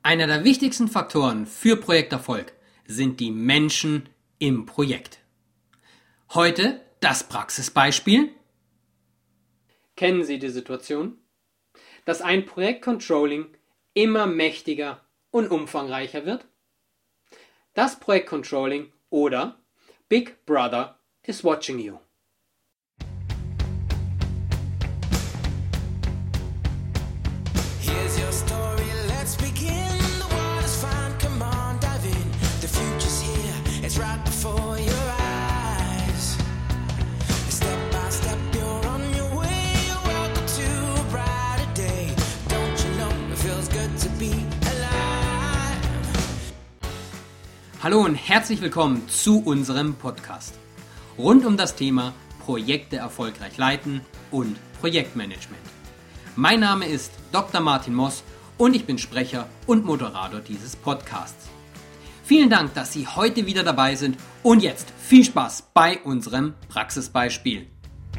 Einer der wichtigsten Faktoren für Projekterfolg sind die Menschen im Projekt. Heute das Praxisbeispiel. Kennen Sie die Situation, dass ein Projektcontrolling immer mächtiger und umfangreicher wird? Das Projektcontrolling oder Big Brother is watching you. Hallo und herzlich willkommen zu unserem Podcast rund um das Thema Projekte erfolgreich leiten und Projektmanagement. Mein Name ist Dr. Martin Moss und ich bin Sprecher und Moderator dieses Podcasts. Vielen Dank, dass Sie heute wieder dabei sind und jetzt viel Spaß bei unserem Praxisbeispiel.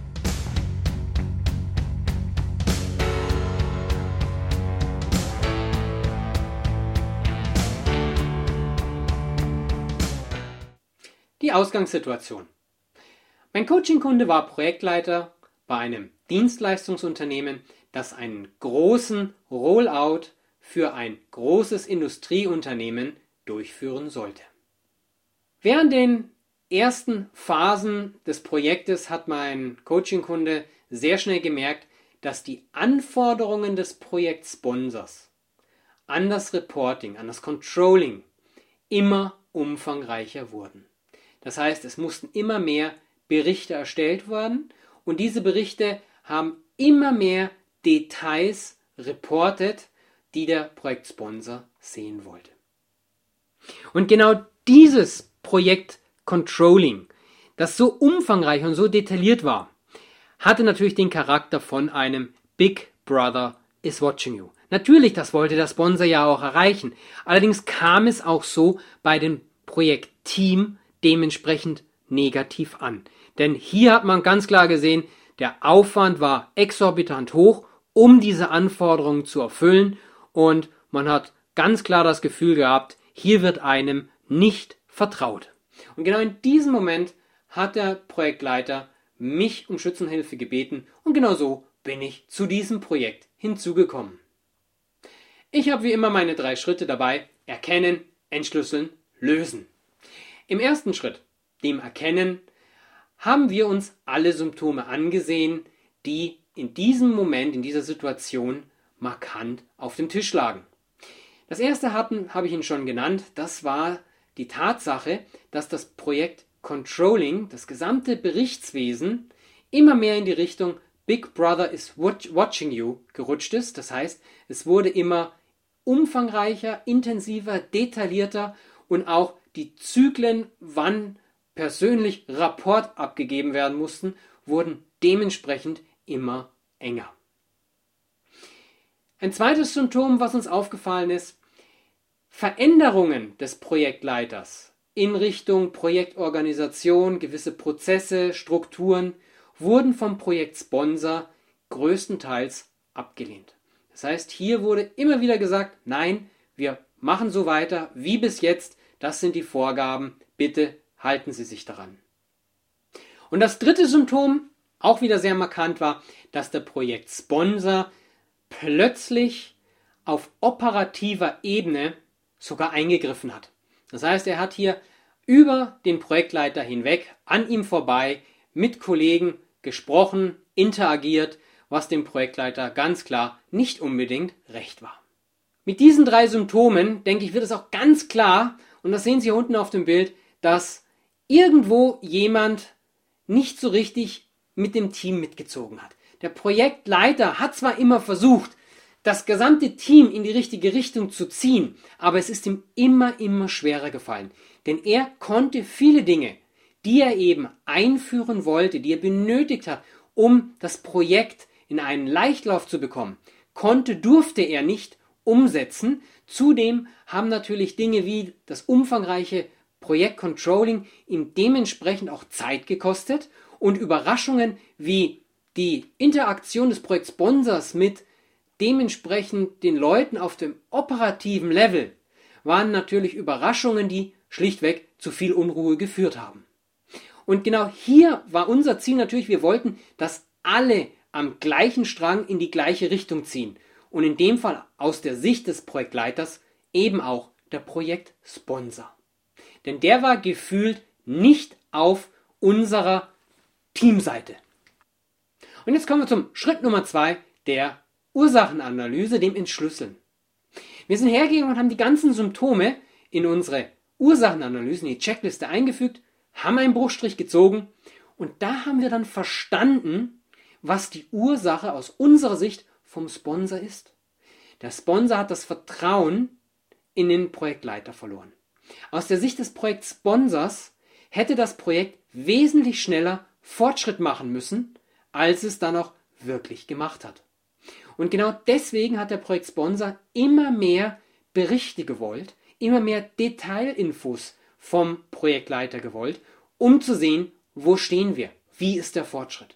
Die Ausgangssituation. Mein Coaching-Kunde war Projektleiter bei einem Dienstleistungsunternehmen, das einen großen Rollout für ein großes Industrieunternehmen durchführen sollte. Während den ersten Phasen des Projektes hat mein Coaching-Kunde sehr schnell gemerkt, dass die Anforderungen des Projektsponsors an das Reporting, an das Controlling immer umfangreicher wurden. Das heißt, es mussten immer mehr Berichte erstellt werden und diese Berichte haben immer mehr Details reportet, die der Projektsponsor sehen wollte. Und genau dieses Projekt Controlling, das so umfangreich und so detailliert war, hatte natürlich den Charakter von einem Big Brother is watching you. Natürlich, das wollte der Sponsor ja auch erreichen. Allerdings kam es auch so bei dem Projektteam dementsprechend negativ an. Denn hier hat man ganz klar gesehen, der Aufwand war exorbitant hoch, um diese Anforderungen zu erfüllen und man hat ganz klar das Gefühl gehabt, hier wird einem nicht vertraut. Und genau in diesem Moment hat der Projektleiter mich um Schützenhilfe gebeten und genau so bin ich zu diesem Projekt hinzugekommen. Ich habe wie immer meine 3 Schritte dabei: Erkennen, Entschlüsseln, Lösen. Im ersten Schritt, dem Erkennen, haben wir uns alle Symptome angesehen, die in diesem Moment, in dieser Situation markant auf dem Tisch lagen. Das erste habe ich Ihnen schon genannt, das war die Tatsache, dass das Projekt Controlling, das gesamte Berichtswesen, immer mehr in die Richtung Big Brother is watching you gerutscht ist. Das heißt, es wurde immer umfangreicher, intensiver, detaillierter und auch die Zyklen, wann persönlich Rapport abgegeben werden mussten, wurden dementsprechend immer enger. Ein zweites Symptom, was uns aufgefallen ist: Veränderungen des Projektleiters in Richtung Projektorganisation, gewisse Prozesse, Strukturen wurden vom Projektsponsor größtenteils abgelehnt. Das heißt, hier wurde immer wieder gesagt, nein, wir machen so weiter wie bis jetzt, das sind die Vorgaben, bitte halten Sie sich daran. Und das dritte Symptom, auch wieder sehr markant, war, dass der Projektsponsor plötzlich auf operativer Ebene sogar eingegriffen hat. Das heißt, er hat hier über den Projektleiter hinweg, an ihm vorbei, mit Kollegen gesprochen, interagiert, was dem Projektleiter ganz klar nicht unbedingt recht war. Mit diesen 3 Symptomen, denke ich, wird es auch ganz klar, und das sehen Sie hier unten auf dem Bild, dass irgendwo jemand nicht so richtig mit dem Team mitgezogen hat. Der Projektleiter hat zwar immer versucht, das gesamte Team in die richtige Richtung zu ziehen, aber es ist ihm immer schwerer gefallen. Denn er konnte viele Dinge, die er eben einführen wollte, die er benötigt hat, um das Projekt in einen Leichtlauf zu bekommen, durfte er nicht umsetzen. Zudem haben natürlich Dinge wie das umfangreiche Projektcontrolling ihm dementsprechend auch Zeit gekostet und Überraschungen wie die Interaktion des Projektsponsors mit dementsprechend den Leuten auf dem operativen Level waren natürlich Überraschungen, die schlichtweg zu viel Unruhe geführt haben. Und genau hier war unser Ziel natürlich, wir wollten, dass alle am gleichen Strang in die gleiche Richtung ziehen. Und in dem Fall aus der Sicht des Projektleiters eben auch der Projektsponsor. Denn der war gefühlt nicht auf unserer Teamseite. Und jetzt kommen wir zum Schritt Nummer 2, der Ursachenanalyse, dem Entschlüsseln. Wir sind hergegangen und haben die ganzen Symptome in unsere Ursachenanalysen, in die Checkliste eingefügt, haben einen Bruchstrich gezogen und da haben wir dann verstanden, was die Ursache aus unserer Sicht vom Sponsor ist. Der Sponsor hat das Vertrauen in den Projektleiter verloren. Aus der Sicht des Projektsponsors hätte das Projekt wesentlich schneller Fortschritt machen müssen, als es dann auch wirklich gemacht hat. Und genau deswegen hat der Projektsponsor immer mehr Berichte gewollt, immer mehr Detailinfos vom Projektleiter gewollt, um zu sehen, wo stehen wir, wie ist der Fortschritt.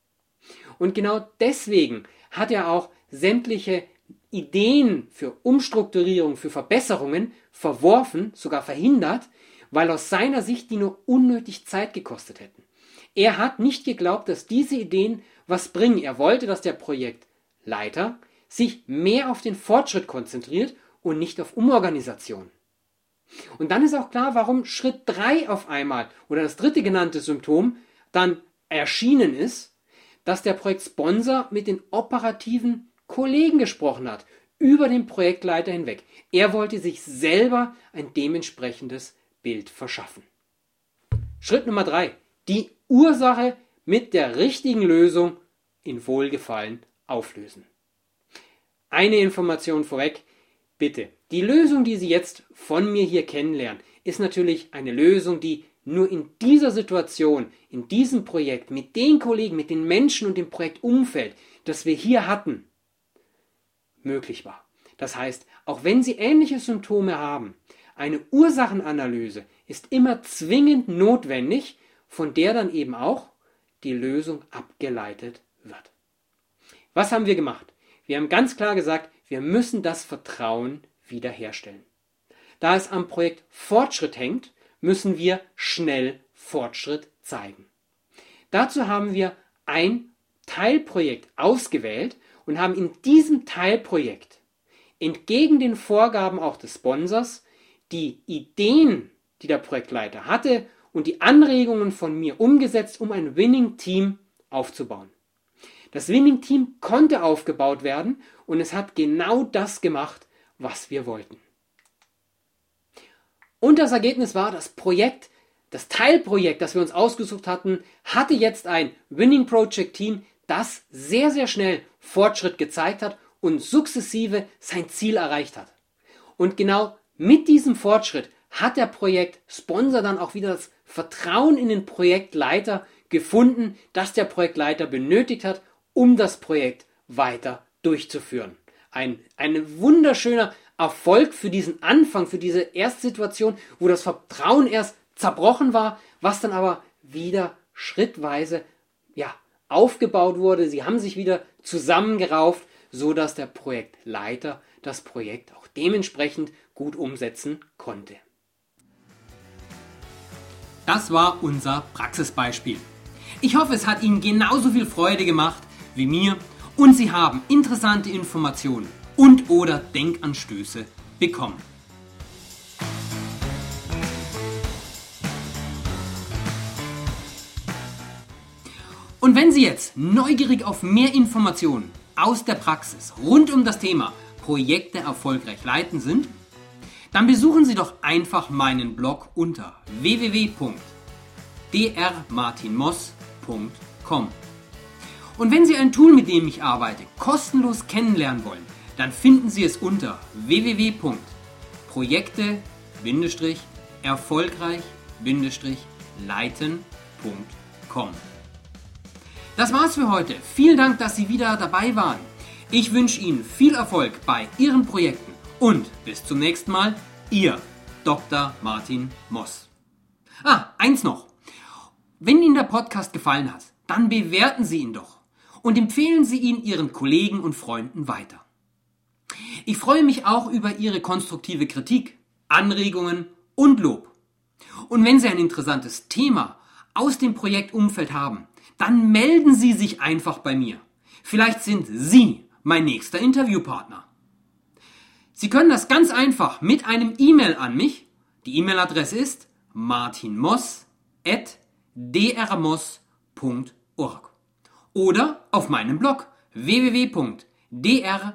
Und genau deswegen hat er auch sämtliche Ideen für Umstrukturierung, für Verbesserungen verworfen, sogar verhindert, weil aus seiner Sicht die nur unnötig Zeit gekostet hätten. Er hat nicht geglaubt, dass diese Ideen was bringen. Er wollte, dass der Projektleiter sich mehr auf den Fortschritt konzentriert und nicht auf Umorganisation. Und dann ist auch klar, warum Schritt 3 auf einmal oder das dritte genannte Symptom dann erschienen ist, dass der Projektsponsor mit den operativen Kollegen gesprochen hat, über den Projektleiter hinweg. Er wollte sich selber ein dementsprechendes Bild verschaffen. Schritt Nummer 3. Die Ursache mit der richtigen Lösung in Wohlgefallen auflösen. Eine Information vorweg, bitte. Die Lösung, die Sie jetzt von mir hier kennenlernen, ist natürlich eine Lösung, die nur in dieser Situation, in diesem Projekt, mit den Kollegen, mit den Menschen und dem Projektumfeld, das wir hier hatten, möglich war. Das heißt, auch wenn Sie ähnliche Symptome haben, eine Ursachenanalyse ist immer zwingend notwendig, von der dann eben auch die Lösung abgeleitet wird. Was haben wir gemacht? Wir haben ganz klar gesagt, wir müssen das Vertrauen wiederherstellen. Da es am Projekt Fortschritt hängt, müssen wir schnell Fortschritt zeigen. Dazu haben wir ein Teilprojekt ausgewählt und haben in diesem Teilprojekt entgegen den Vorgaben auch des Sponsors die Ideen, die der Projektleiter hatte und die Anregungen von mir umgesetzt, um ein Winning Team aufzubauen. Das Winning Team konnte aufgebaut werden und es hat genau das gemacht, was wir wollten. Und das Ergebnis war, das Projekt, das Teilprojekt, das wir uns ausgesucht hatten, hatte jetzt ein Winning Project Team, das sehr, sehr schnell Fortschritt gezeigt hat und sukzessive sein Ziel erreicht hat. Und genau mit diesem Fortschritt hat der Projektsponsor dann auch wieder das Vertrauen in den Projektleiter gefunden, das der Projektleiter benötigt hat, um das Projekt weiter durchzuführen. Ein wunderschöner Erfolg für diesen Anfang, für diese Erstsituation, wo das Vertrauen erst zerbrochen war, was dann aber wieder schrittweise aufgebaut wurde. Sie haben sich wieder zusammengerauft, so dass der Projektleiter das Projekt auch dementsprechend gut umsetzen konnte. Das war unser Praxisbeispiel. Ich hoffe, es hat Ihnen genauso viel Freude gemacht wie mir und Sie haben interessante Informationen und oder Denkanstöße bekommen. Und wenn Sie jetzt neugierig auf mehr Informationen aus der Praxis rund um das Thema Projekte erfolgreich leiten sind, dann besuchen Sie doch einfach meinen Blog unter www.drmartinmoss.com. Und wenn Sie ein Tool, mit dem ich arbeite, kostenlos kennenlernen wollen, dann finden Sie es unter www.projekte-erfolgreich-leiten.com. Das war's für heute. Vielen Dank, dass Sie wieder dabei waren. Ich wünsche Ihnen viel Erfolg bei Ihren Projekten und bis zum nächsten Mal, Ihr Dr. Martin Moss. Eins noch. Wenn Ihnen der Podcast gefallen hat, dann bewerten Sie ihn doch und empfehlen Sie ihn Ihren Kollegen und Freunden weiter. Ich freue mich auch über Ihre konstruktive Kritik, Anregungen und Lob. Und wenn Sie ein interessantes Thema aus dem Projektumfeld haben, dann melden Sie sich einfach bei mir. Vielleicht sind Sie mein nächster Interviewpartner. Sie können das ganz einfach mit einem E-Mail an mich. Die E-Mail-Adresse ist martinmoss@drmoss.org oder auf meinem Blog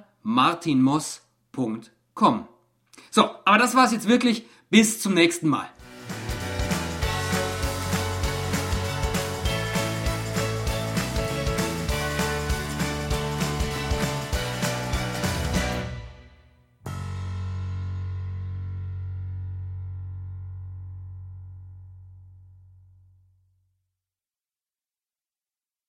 www.drmartinmoss.com. So, aber das war's jetzt wirklich. Bis zum nächsten Mal.